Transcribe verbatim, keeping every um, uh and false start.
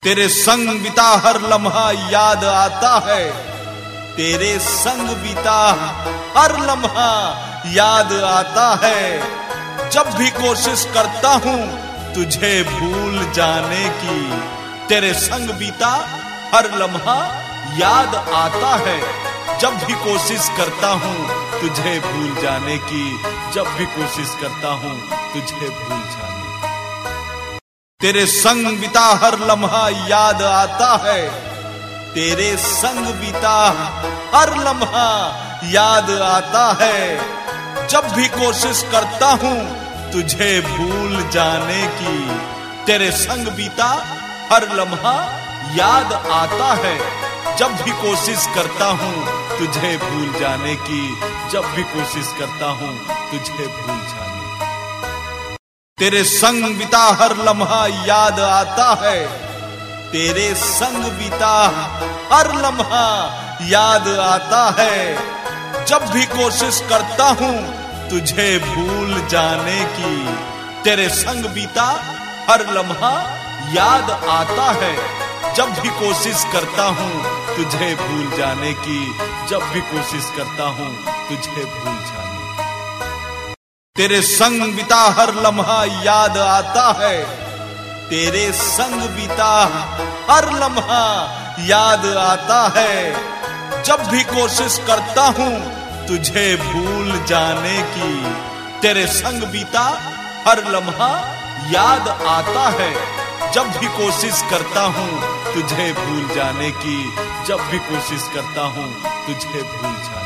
तेरे संग बीता हर लम्हा याद आता है, तेरे संग बीता हर लम्हा याद आता है। जब भी कोशिश करता हूं तुझे भूल जाने की, तेरे संग बीता हर लम्हा याद आता है। जब भी कोशिश करता हूं तुझे भूल जाने की, जब भी कोशिश करता हूं तुझे भूल जाने की। तेरे संग बीता हर लम्हा याद आता है, तेरे संग बीता हर लम्हा याद आता है। जब भी कोशिश करता हूं तुझे भूल जाने की, तेरे संग बीता हर लम्हा याद आता है। जब भी कोशिश करता हूं तुझे भूल जाने की, जब भी कोशिश करता हूं तुझे भूल जाने की। तेरे संग बीता हर लम्हा याद आता है, तेरे संग बीता हर लम्हा याद आता है। जब भी कोशिश करता हूं तुझे भूल जाने की, तेरे संग बीता हर लम्हा याद आता है। जब भी कोशिश करता हूं तुझे भूल जाने की, जब भी कोशिश करता हूं तुझे भूल जाने की। तेरे संग बीता हर लम्हा याद आता है, तेरे संग बीता हर लम्हा याद आता है। जब भी कोशिश करता हूं तुझे भूल जाने की, तेरे संग बीता हर लम्हा याद आता है। जब भी कोशिश करता हूं तुझे भूल जाने की, जब भी कोशिश करता हूं तुझे भूल जाने की।